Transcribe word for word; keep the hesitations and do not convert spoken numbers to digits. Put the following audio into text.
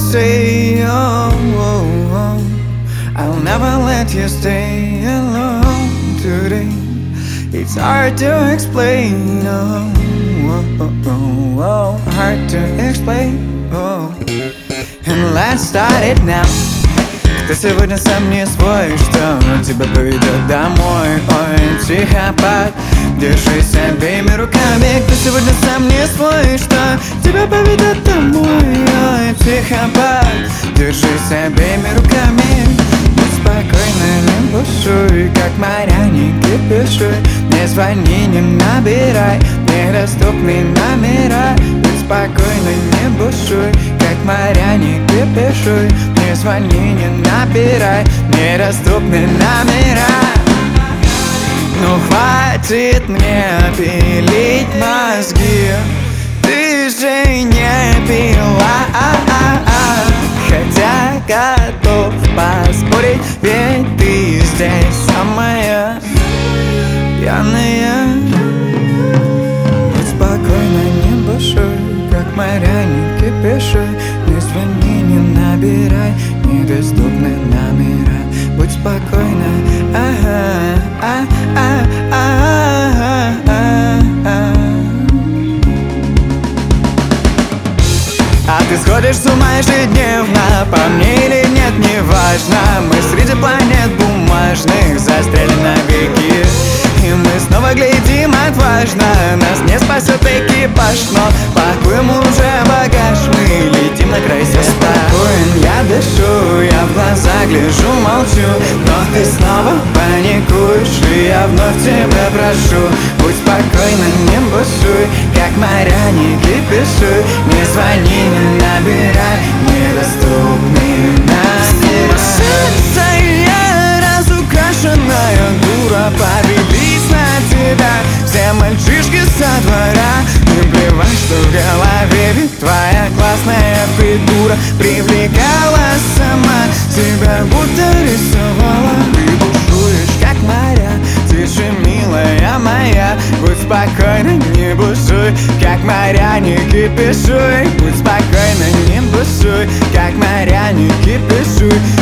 say, oh, oh, oh, I'll never let you stay alone today. It's hard to explain, oh, oh, oh, oh, oh, hard to explain, oh. And let's start it now. Ты сегодня сам не свой, что тебя поведет домой. Ой, психопат, держись обеими руками. Ты сегодня сам не свой, что тебя поведет домой. Ой, психопат, держись обеими руками. Будь спокойна, не бушуй, как моря, не кипишуй. Не звони, не набирай недоступные номера. Будь спокойна, не бушуй, как моря, не кипишуй. Не звони, не набирай недоступные номера. Ну хватит мне пилить мозги, ты же не пила, хотя готов поспорить, ведь ты здесь самая пьяная. Будь спокойна, не бушуй, как моря, не кипишуй. Не звони, не набирай недоступные номера. Будь спокойна, ага, а, а, а, а, а. А ты сходишь с ума ежедневно, по мне или нет, неважно. Мы среди планет бумажных застряли навеки. И мы снова глядим отважно, нас не спасет экипаж, но пакуем уже багаж, мы летим на край света. Спокоен, я дышу, я в глаза гляжу, молчу, но ты снова паникуешь, и я вновь тебя прошу. Будь спокойна, не бушуй, как моря, не кипишуй. Не звони, не набирай недоступные номера. Сумасшедшая, разукрашенная дура, повелись на тебя все мальчишки со двора. Не плевать, что в голове, ведь твоя классная фигура привлекала сама, тебя будто рисовала. Ты бушуешь, как моря, тише, милая моя. Будь спокойна, не бушуй, как моря, не кипишуй. Будь спокойна, не бушуй, как моря, не кипишуй.